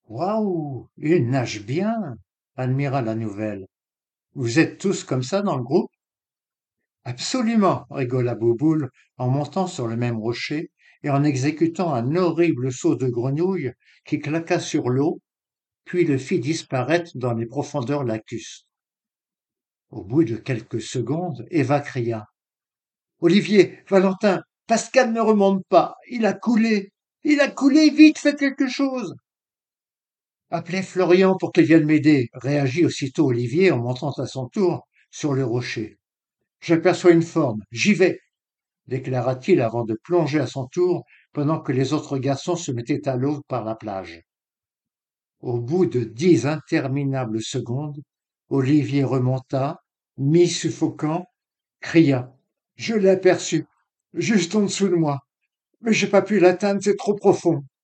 Waouh! Il nage bien! Admira la nouvelle. Vous êtes tous comme ça dans le groupe? Absolument, rigola Bouboule en montant sur le même rocher et en exécutant un horrible saut de grenouille qui claqua sur l'eau, puis le fit disparaître dans les profondeurs lacustres. Au bout de quelques secondes, Eva cria. Olivier, Valentin, Pascal ne remonte pas. Il a coulé. Il a coulé. Vite, faites quelque chose. Appelez Florian pour qu'il vienne m'aider, réagit aussitôt Olivier en montant à son tour sur le rocher. J'aperçois une forme. J'y vais, déclara-t-il avant de plonger à son tour pendant que les autres garçons se mettaient à l'eau par la plage. Au bout de 10 interminables secondes, Olivier remonta, mi-suffocant, cria. Je l'ai aperçu, juste en dessous de moi. Mais j'ai pas pu l'atteindre, c'est trop profond.